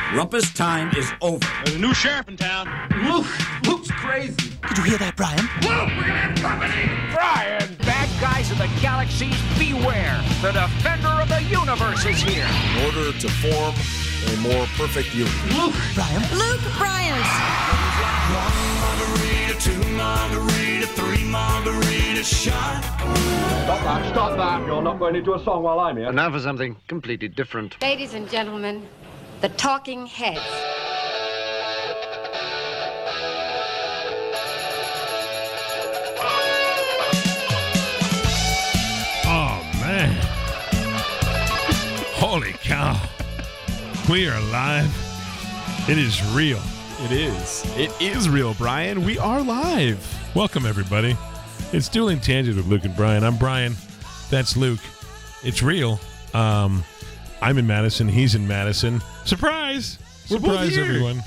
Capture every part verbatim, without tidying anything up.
Rumpus time is over. There's a new sheriff in town. Luke! Luke's crazy. Did you hear that, Brian? Luke, we're gonna have company! Brian! Bad guys of the galaxies, beware! The defender of the universe is here! In order to form a more perfect union. Luke! Brian? Luke Bryant! One margarita, two margarita, three margarita shot. Stop that, stop that. You're not going into a song while I'm here. And now for something completely different. Ladies and gentlemen, the Talking Heads. Oh, man. Holy cow. We are live. It is real. It is. It is real, Brian. We are live. Welcome, everybody. It's Dueling Tangent with Luke and Brian. I'm Brian. That's Luke. It's real. Um, I'm in Madison. He's in Madison. Surprise! We're both Surprise, here. everyone.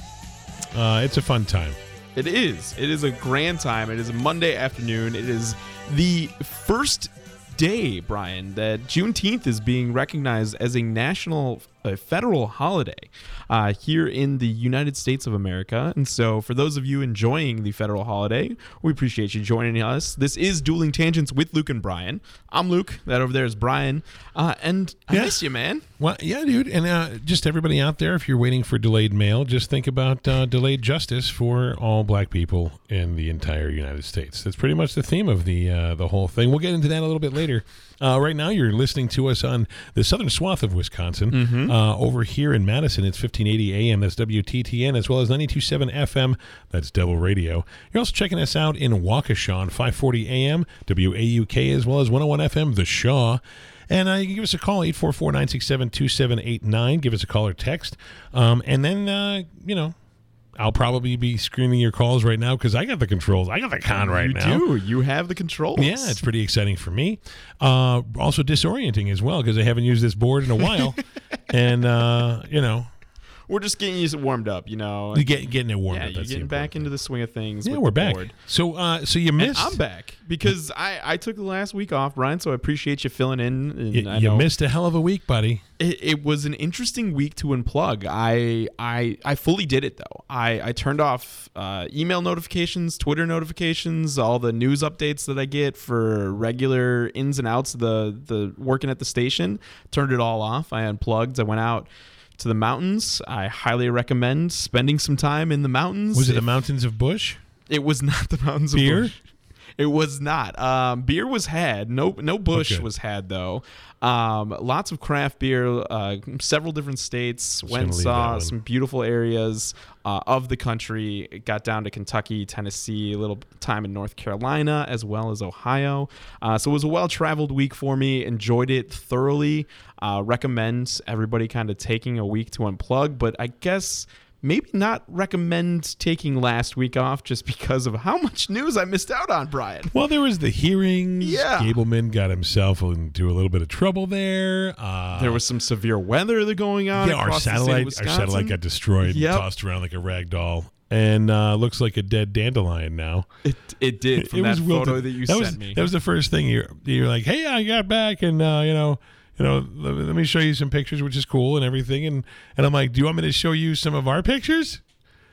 Uh, it's a fun time. It is. It is a grand time. It is a Monday afternoon. It is the first day, Brian, that Juneteenth is being recognized as a national, a federal holiday uh, here in the United States of America. And so for those of you enjoying the federal holiday, we appreciate you joining us. This is Dueling Tangents with Luke and Brian. I'm Luke. That over there is Brian. Uh, and I Yeah. miss you, man. Well, yeah, dude. And uh, just everybody out there, if you're waiting for delayed mail, just think about uh, delayed justice for all black people in the entire United States. That's pretty much the theme of the uh, the whole thing. We'll get into that a little bit later. Uh, right now, you're listening to us on the southern swath of Wisconsin. Mm-hmm. Uh, over here in Madison, it's fifteen eighty A M. That's W T T N, as well as ninety-two point seven F M. That's Devil Radio. You're also checking us out in Waukesha on five forty A M, W A U K, as well as one oh one F M, The Shaw. And uh, you can give us a call, eight four four, nine six seven, two seven eight nine. Give us a call or text. Um, and then, uh, you know, I'll probably be screening your calls right now because I got the controls. I got the con right you now. do. You have the controls. Yeah, it's pretty exciting for me. Uh, also disorienting as well because I haven't used this board in a while. and, uh, you know. We're just getting you warmed up, you know. You get, getting it warmed yeah, up. you're That's getting back into the swing of things. Yeah, with we're the back. board. So, uh, so you missed. And I'm back because I, I took the last week off, Brian. So I appreciate you filling in. And You, I you know missed a hell of a week, buddy. It, it was an interesting week to unplug. I I I fully did it though. I I turned off uh, email notifications, Twitter notifications, all the news updates that I get for regular ins and outs of the the working at the station. Turned it all off. I unplugged. I went out to the mountains. I highly recommend spending some time in the mountains. Was it the If- mountains of Bush? It was not the mountains Beer? of Bush. It was not. Um, beer was had. No, no Bush Okay. was had though. Um, lots of craft beer. Uh, several different states. Went and gonna leave saw that one. some beautiful areas uh, of the country. Got down to Kentucky, Tennessee. A little time in North Carolina as well as Ohio. Uh, so it was a well-traveled week for me. Enjoyed it thoroughly. Uh, recommend everybody kind of taking a week to unplug. But I guess maybe not recommend taking last week off just because of how much news I missed out on, Brian. Well, there was the hearings. Yeah. Gableman got himself into a little bit of trouble there. Uh, There was some severe weather that going on. yeah, our across the state of satellite, our Wisconsin. satellite got destroyed, Yep. and tossed around like a rag doll, and uh, looks like a dead dandelion now. It it did from it that was photo wilted. that you that sent was, me. That was the first thing you're you're like, hey, I got back, and uh, you know. You know, let, let me show you some pictures, which is cool and everything. And, and I'm like, do you want me to show you some of our pictures?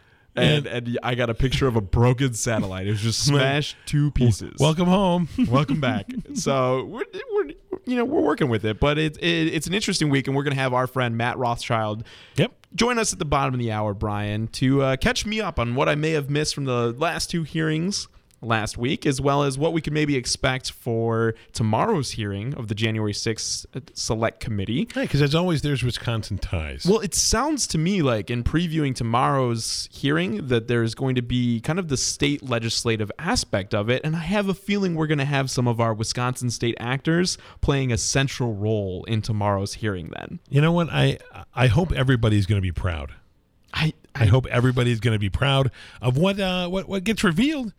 and and I got a picture of a broken satellite. It was just smashed two pieces. Welcome home. Welcome back. So we're, we're you know we're working with it, but it's it, it's an interesting week, and we're gonna have our friend Matt Rothschild. Yep. Join us at the bottom of the hour, Brian, to uh, catch me up on what I may have missed from the last two hearings last week, as well as what we could maybe expect for tomorrow's hearing of the January sixth Select Committee. Hey, because as always, there's Wisconsin ties. Well, it sounds to me like in previewing tomorrow's hearing that there's going to be kind of the state legislative aspect of it, and I have a feeling we're going to have some of our Wisconsin state actors playing a central role in tomorrow's hearing then. You know what? I I hope everybody's going to be proud. I I, I hope everybody's going to be proud of what uh, what what gets revealed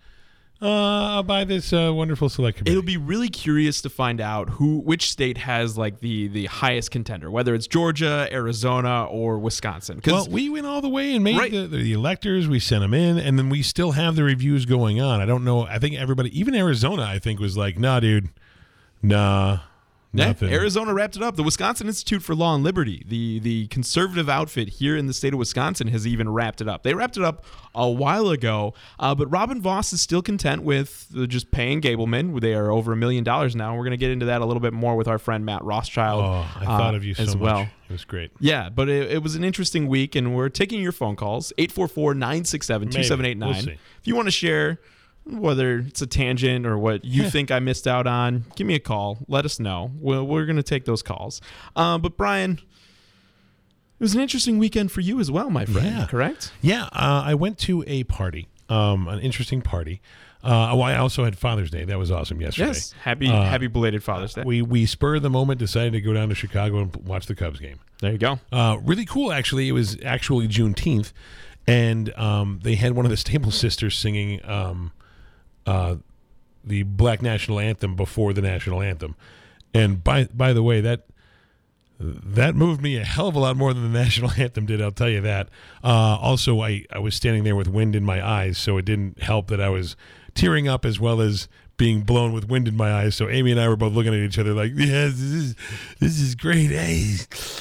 uh, by this uh, wonderful select committee. It'll be really curious to find out who, which state has like the the highest contender, whether it's Georgia, Arizona, or Wisconsin. Well, we went all the way and made right. the, the electors. We sent them in, and then we still have the reviews going on. I don't know. I think everybody, even Arizona, I think was like, nah, dude, nah, Yeah, Nothing. Arizona wrapped it up. The Wisconsin Institute for Law and Liberty, the the conservative outfit here in the state of Wisconsin, has even wrapped it up. They wrapped it up a while ago, uh, but Robin Voss is still content with uh, just paying Gableman. They are over a million dollars now. We're going to get into that a little bit more with our friend Matt Rothschild. Oh, I thought uh, of you so as much. well. It was great. Yeah, but it, it was an interesting week, and we're taking your phone calls, eight four four, nine six seven, two seven eight nine. We'll see. If you want to share whether it's a tangent or what you think I missed out on, give me a call. Let us know. We're, we're going to take those calls. Uh, but, Brian, it was an interesting weekend for you as well, my friend, Yeah. correct? Yeah, uh, I went to a party, um, an interesting party. Uh, well, I also had Father's Day. That was awesome yesterday. Yes. Happy Uh, happy belated Father's Day. We we spur of the moment decided to go down to Chicago and watch the Cubs game. there you go. Uh, really cool, actually. It was actually Juneteenth, and um, they had one of the Staples sisters singing um, uh, the Black National Anthem before the national anthem. And by by the way, that that moved me a hell of a lot more than the national anthem did. I'll tell you that. Uh, also, I, I was standing there with wind in my eyes, so it didn't help that I was tearing up as well as being blown with wind in my eyes. So Amy and I were both looking at each other like, "Yes, this is this is great." Hey,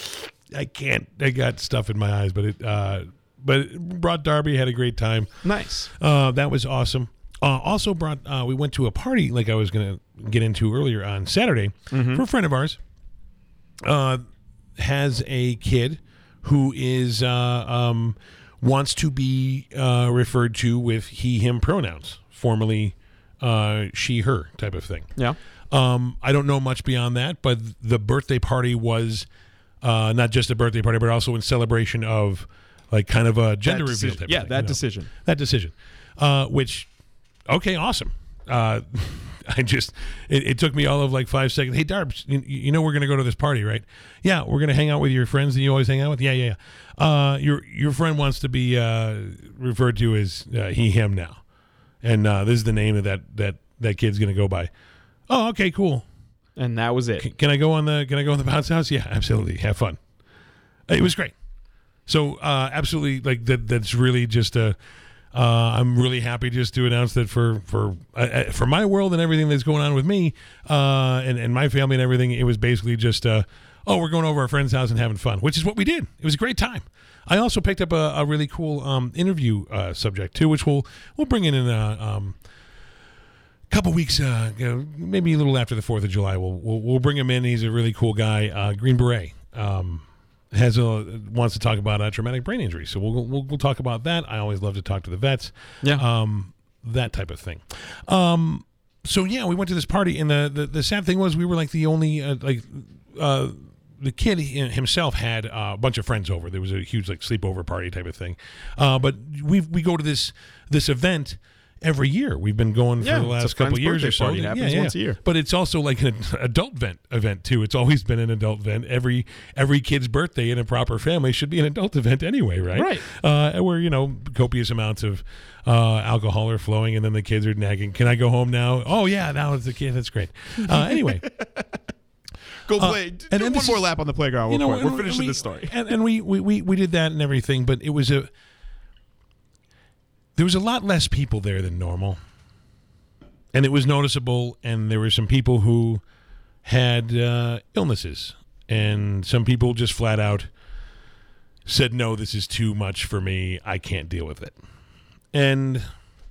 I can't. I got stuff in my eyes, but it uh, but it brought Darby. Had a great time. Nice. Uh, that was awesome. Uh, also brought. Uh, we went to a party like I was going to get into earlier on Saturday Mm-hmm. for a friend of ours. Uh, has a kid who is uh, um, wants to be uh, referred to with he him pronouns, formerly uh, she her type of thing. Yeah. Um, I don't know much beyond that, but the birthday party was uh, not just a birthday party, but also in celebration of like kind of a gender That reveal decision. type Yeah, of thing. that you know? decision. That decision. Uh, which, okay, awesome. Uh, I just, it, it took me all of like five seconds. Hey, Darbs, you, you know we're going to go to this party, right? Yeah, we're going to hang out with your friends that you always hang out with? Yeah, yeah, yeah. Uh, your, your friend wants to be uh, referred to as uh, he, him now. And uh, this is the name that that, that, that kid's going to go by. Oh, okay, cool. And that was it. Can, can I go on the Can I go on the bounce house? Yeah, absolutely. Have fun. It was great. So uh, absolutely, like that. That's really just a. Uh, I'm really happy just to announce that for for uh, for my world and everything that's going on with me uh, and and my family and everything, it was basically just uh, oh, we're going over our friend's house and having fun, which is what we did. It was a great time. I also picked up a, a really cool um, interview uh, subject too, which we'll we'll bring in in a um, couple weeks, uh, you know, maybe a little after the Fourth of July. We'll, we'll we'll bring him in. He's a really cool guy, uh, Green Beret. Um, has a wants to talk about uh, traumatic brain injury, so we'll, we'll we'll talk about that. I always love to talk to the vets, Yeah. um, that type of thing. Um, so yeah, we went to this party, and the the, the sad thing was we were like the only uh, like uh, the kid himself had uh, a bunch of friends over. There was a huge like sleepover party type of thing, uh, but we we go to this this event every year. We've been going Yeah, for the it's last a friend's couple years birthday or so. party. It happens once a year. But it's also like an adult event event too. It's always been an adult event. Every every kid's birthday in a proper family should be an adult event anyway, right? Right. Uh, where you know copious amounts of uh, alcohol are flowing, and then the kids are nagging. Can I go home now? Oh yeah, now it's the kid. That's great. Uh, anyway. Go Uh, play. and do then one this more is- lap on the playground. You Real know, quick. We're and finishing we- this story. and, and we, we, we, we did that and everything, but it was a there was a lot less people there than normal, and it was noticeable. And there were some people who had uh, illnesses, and some people just flat out said, "No, this is too much for me. I can't deal with it," and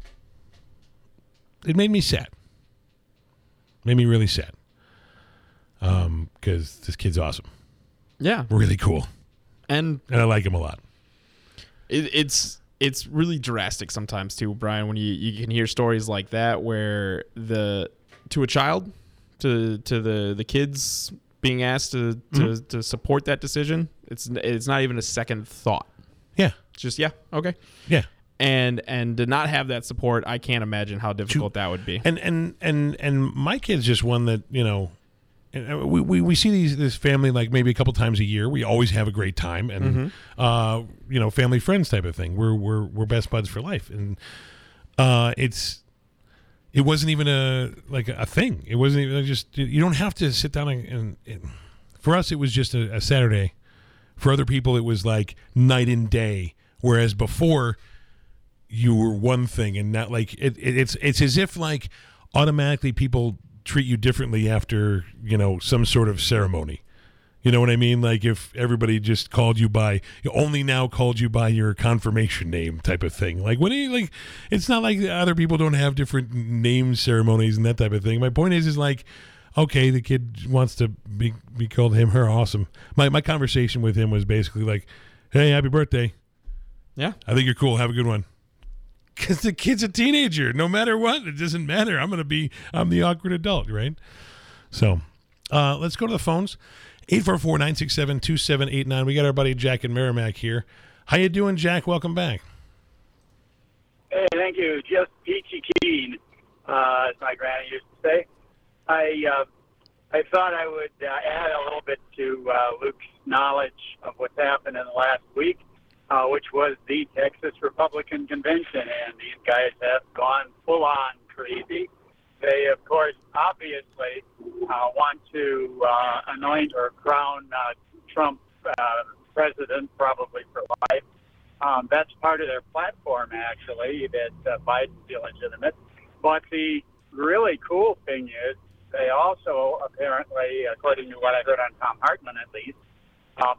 it made me sad. Made me really sad. Um, because this kid's awesome, Yeah. really cool, And and I like him a lot. it, it's it's really drastic sometimes too, Brian, when you, you can hear stories like that where the to a child, to to the, the kids being asked to, to, Mm-hmm. to support that decision, it's it's not even a second thought. Yeah, It's just yeah, okay. yeah. And and to not have that support, I can't imagine how difficult that would be. And and and and my kid's just one that you know, and we, we, we see these this family like maybe a couple times a year. We always have a great time, and Mm-hmm. uh, you know, family friends type of thing. We're we're we're best buds for life, and uh, it's it wasn't even a like a thing. It wasn't even just you don't have to sit down and, and, and for us it was just a, a Saturday. For other people, it was like night and day. Whereas before, you were one thing, and not like it, it, it's it's as if like automatically people treat you differently after, you know, some sort of ceremony. You know what I mean? Like if everybody just called you by, only now called you by your confirmation name type of thing. Like when you, like, it's not like other people don't have different name ceremonies and that type of thing. My point is, is like, okay, the kid wants to be be called him, her, awesome. My my conversation with him was basically like, hey, happy birthday. Yeah. I think you're cool. Have a good one. Because the kid's a teenager. No matter what, it doesn't matter. I'm going to be, I'm the awkward adult, right? So uh, let's go to the phones. eight four four, nine six seven, two seven eight nine. We got our buddy Jack in Merrimack here. How you doing, Jack? Welcome back. Hey, thank you. Just peachy keen, uh, as my granny used to say. I uh, I thought I would uh, add a little bit to uh, Luke's knowledge of what's happened in the last week, uh, which was the Texas Republican Convention, and these guys have gone full-on crazy. They, of course, obviously uh, want to uh, anoint or crown uh, Trump uh, president, probably for life. Um, that's part of their platform, actually, that uh, Biden's illegitimate. But the really cool thing is they also apparently, according to what I heard on Tom Hartman at least, um,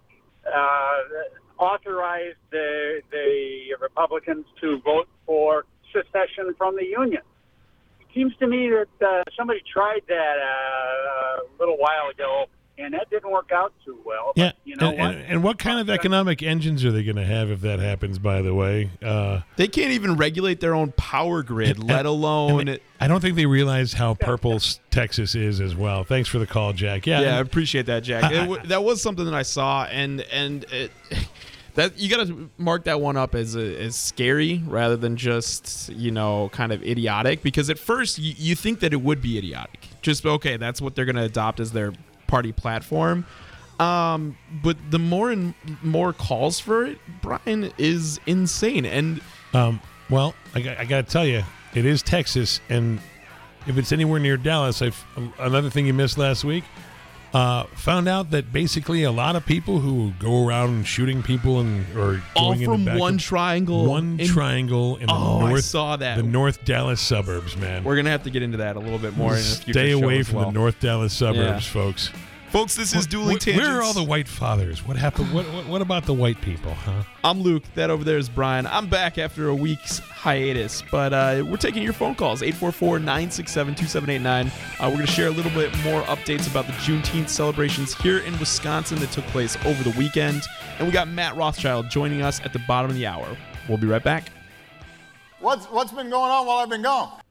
uh, authorized the, the Republicans to vote for secession from the Union. Seems to me that uh, somebody tried that uh, a little while ago, and that didn't work out too well. Yeah, but you know and, what? and, and what kind of economic engines are they going to have if that happens, by the way? Uh, they can't even regulate their own power grid, and, let alone... and I don't think they realize how purple Texas is as well. Thanks for the call, Jack. Yeah, yeah, and, I appreciate that, Jack. I, it w- that was something that I saw, and and it, that you got to mark that one up as a, as scary rather than just, you know, kind of idiotic. Because at first you, you think that it would be idiotic. Just okay, that's what they're going to adopt as their party platform. Um, but the more and more calls for it, Brian, is insane. And um, well, I, I got to tell you, it is Texas, and if it's anywhere near Dallas, I've another thing you missed last week. Uh, found out that basically a lot of people who go around shooting people and or all going from in the back one of, triangle, one in, triangle in the oh, north. I saw that. The North Dallas suburbs, man. We're gonna have to get into that a little bit more. In a future Stay show away as from well. the North Dallas suburbs, Yeah. folks. Folks, this is What- Dueling what- Tangents. Where are all the white fathers? What happened? What, what what about the white people, huh? I'm Luke. That over there is Brian. I'm back after a week's hiatus, but uh, we're taking your phone calls, eight four four, nine six seven, two seven eight nine. Uh, we're going to share a little bit more updates about the Juneteenth celebrations here in Wisconsin that took place over the weekend. And we got Matt Rothschild joining us at the bottom of the hour. We'll be right back. What's What's been going on while I've been gone?